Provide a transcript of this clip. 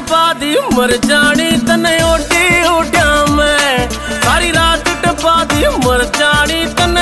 टपा दी मर जानी तने ओटी उठा मैं, सारी रात टपा दी मर जानी तने